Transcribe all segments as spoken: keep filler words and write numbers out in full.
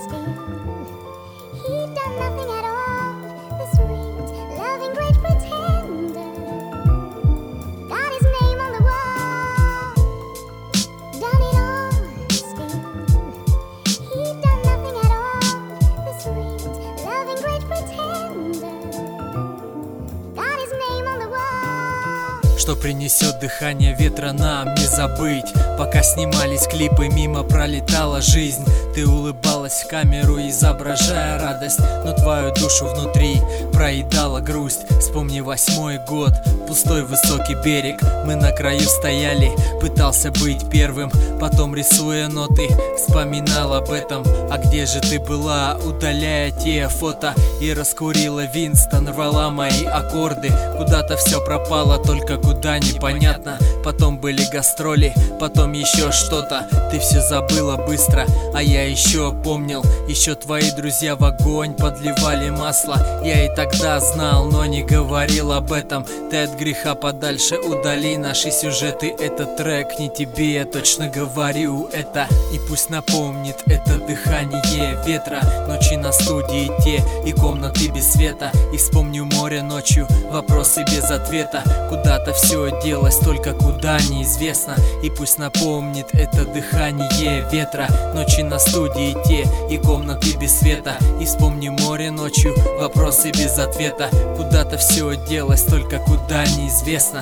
Что принесет дыхание ветра, нам не забыть. Пока снимались клипы, мимо пролетала жизнь. Ты улыбалась в камеру, изображая радость, но твою душу внутри проедала грусть. Вспомни восьмой год, пустой высокий берег. Мы на краю стояли, пытался быть первым. Потом, рисуя ноты, вспоминал об этом. А где же ты была, удаляя те фото? И раскурила Винстон, рвала мои аккорды. Куда-то все пропало, только куда непонятно. Потом были гастроли, потом еще что-то. Ты все забыла быстро, а я еще помнил. Еще твои друзья в огонь подливали масло. Я и тогда знал, но не говорил об этом. Ты от греха подальше удали наши сюжеты. Этот трек не тебе, я точно говорю это. И пусть напомнит это дыхание ветра. Ночи на студии те и комнаты без света. И вспомню море ночью, вопросы без ответа. Куда-то все делось, только куда неизвестно. И пусть напомнит это дыхание ветра. Ночи на студии те и комнаты без света. И вспомни море ночью, вопросы без ответа. Куда-то все делось, только куда неизвестно.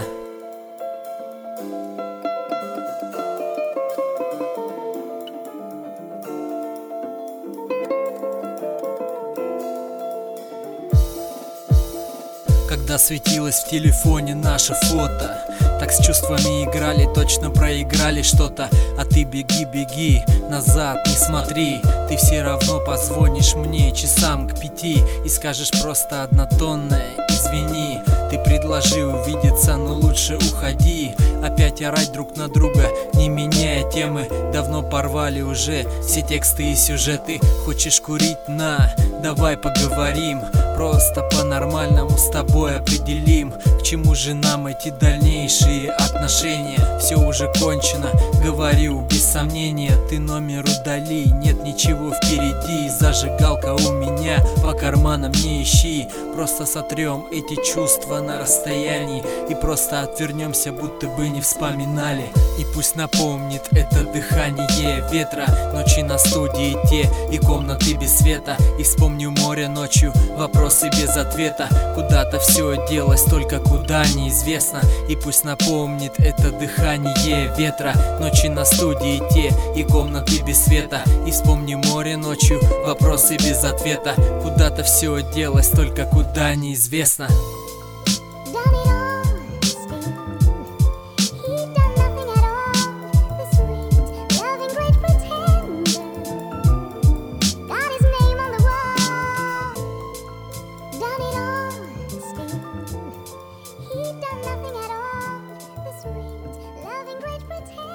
Когда светилось в телефоне наше фото, так с чувствами играли, точно проиграли что-то. А ты беги, беги, назад не смотри. Ты все равно позвонишь мне часам к пяти и скажешь просто однотонное извини. Ты предложи увидеться, но лучше уходи. Опять орать друг на друга, не меняя темы. Давно порвали уже все тексты и сюжеты. Хочешь курить? На, давай поговорим. Просто по-нормальному с тобой определим, к чему же нам эти дальнейшие отношения. Все уже кончено, говорю без сомнения. Ты номер удали, нет ничего впереди. Зажигалка у меня, по карманам не ищи. Просто сотрем эти чувства на расстоянии и просто отвернемся, будто бы не вспоминали. И пусть напомнит это дыхание ветра. Ночи на студии те и комнаты без света. И вспомню море ночью, вопросы без ответа. Куда-то все делось, только куда неизвестно. И пусть напомнит это дыхание ветра. Ночи на студии те и комнаты без света. И вспомни море ночью, вопросы без ответа. Куда-то все делось, только куда неизвестно. Nothing at all, the sweet, loving, great pretend.